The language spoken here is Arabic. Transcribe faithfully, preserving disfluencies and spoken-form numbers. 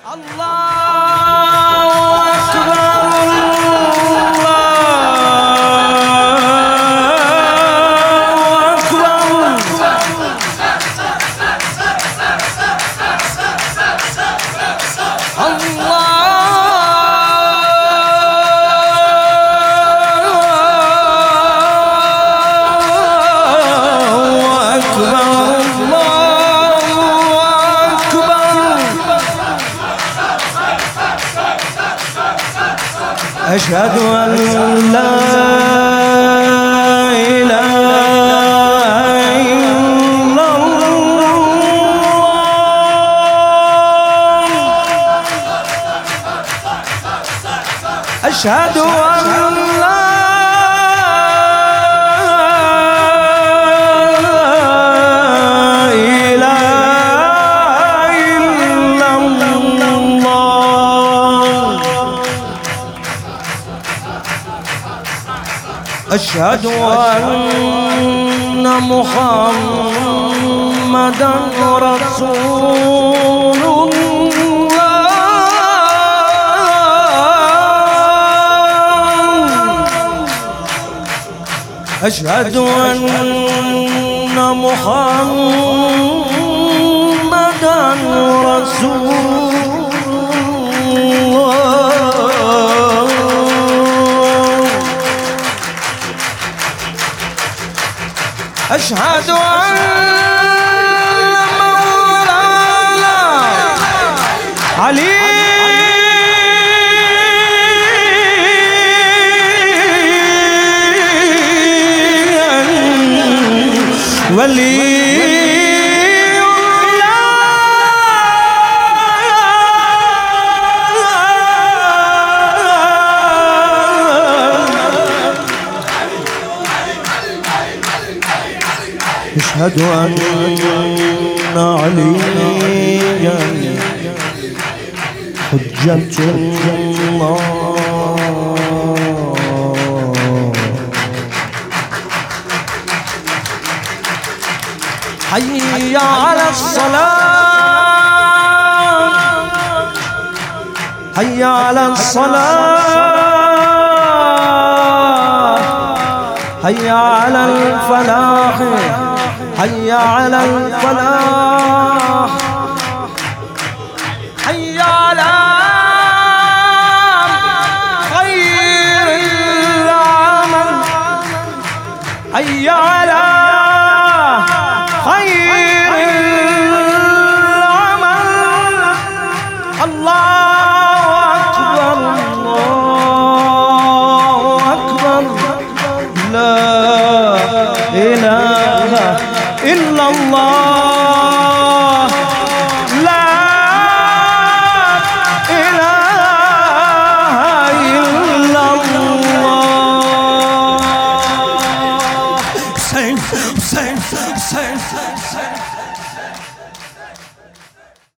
أشهد أن لا إله إلا الله. أشهد أن لا أشهد أن محمدًا رسول الله. أشهد أن محمدًا رسول أشهد أن مولانا علي ولي أشهد أن عليا حجة الله. حي على الصلاة، حي على الصلاة، حي على الفلاح، حي على الفلاح، حي على خير العمل، حي على خير العمل. الله أكبر، الله أكبر، لا إله إلا الله، لا إله إلا الله. حسين حسين حسين حسين